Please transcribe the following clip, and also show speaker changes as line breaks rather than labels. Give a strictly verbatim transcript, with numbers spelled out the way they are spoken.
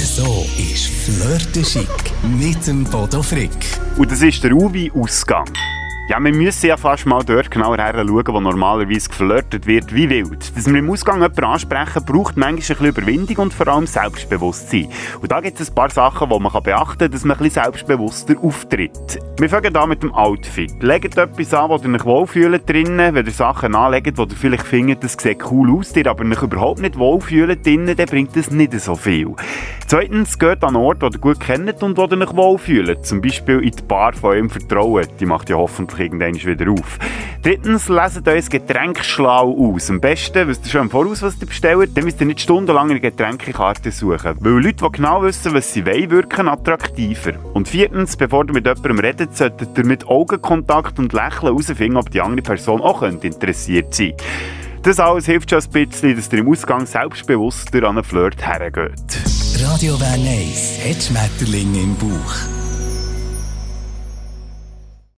So ist Flirten schick mit dem Bodo Frick.
Und das ist der Uwi-Ausgang. Ja, wir müssen ja fast mal dort genauer hinschauen, wo normalerweise geflirtet wird wie wild. Dass wir im Ausgang jemanden ansprechen, braucht manchmal ein bisschen Überwindung und vor allem Selbstbewusstsein. Und da gibt es ein paar Sachen, die man beachten kann, dass man ein bisschen selbstbewusster auftritt. Wir fangen an mit dem Outfit. Legt etwas an, wo ihr euch wohlfühlt drinnen. Wenn ihr Sachen anlegt, wo ihr vielleicht findet, das sieht cool aus, ihr aber euch überhaupt nicht wohlfühlt drinnen, dann bringt das nicht so viel. Zweitens, geht an einen Ort, den ihr gut kennt und wo ihr euch wohlfühlt. Zum Beispiel in die Bar von eurem Vertrauen. Die macht ja hoffentlich irgendwann wieder auf. Drittens, leset euer Getränk schlau aus. Am besten wisst ihr schon im Voraus, was ihr bestellt. Dann müsst ihr nicht stundenlang eine Getränkekarte suchen. Weil Leute, die genau wissen, was sie wollen, wirken attraktiver. Und viertens, bevor ihr mit jemandem redet, solltet ihr mit Augenkontakt und Lächeln herausfinden, ob die andere Person auch interessiert sein könnte. Das alles hilft schon ein bisschen, dass ihr im Ausgang selbstbewusster an einen Flirt hergeht.
Radio Bern eins hat Schmetterlinge im Bauch.